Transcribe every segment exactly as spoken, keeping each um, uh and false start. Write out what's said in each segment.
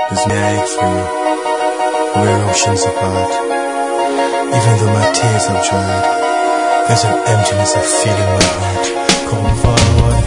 There's no ache for me. We're oceans apart. Even though my tears have dried, there's an emptiness I feel in my heart. Come forward.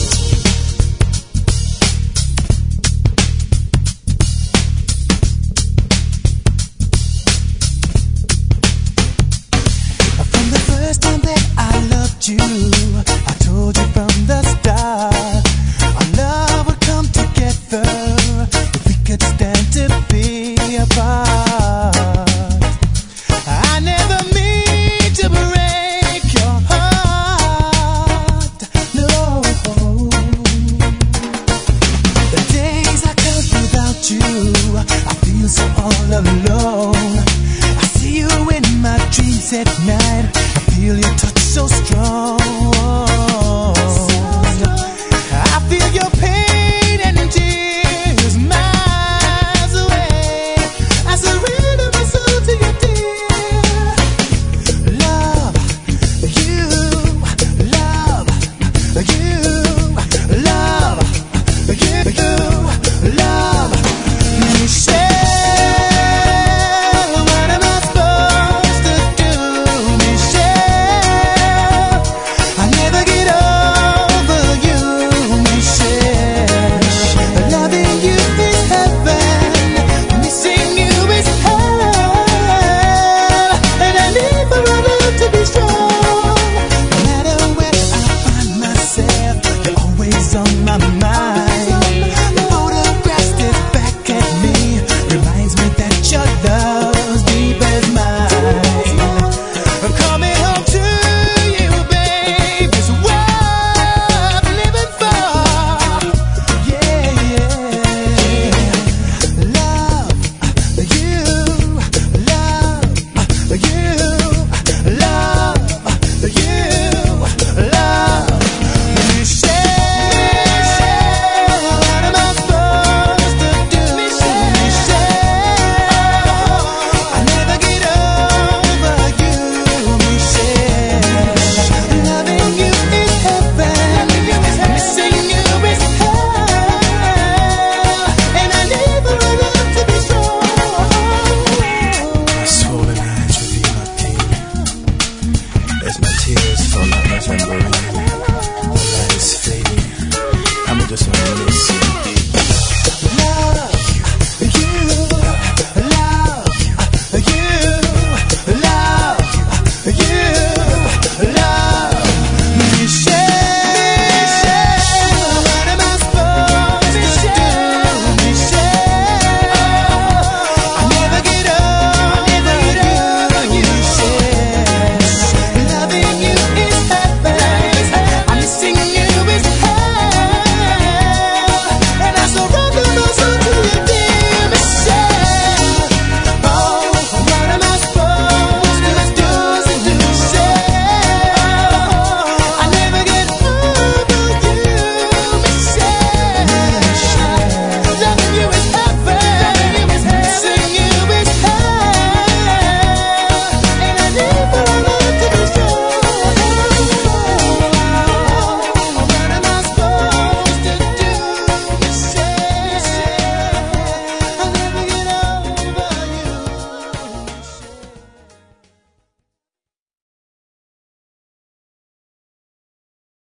From the first time that I loved you, I told you from the start, our love would come together if we could stand to be apart. I never mean to break your heart, no. The days I come without you, I feel so all alone. I see you in my dreams at night, I feel your touch so strong.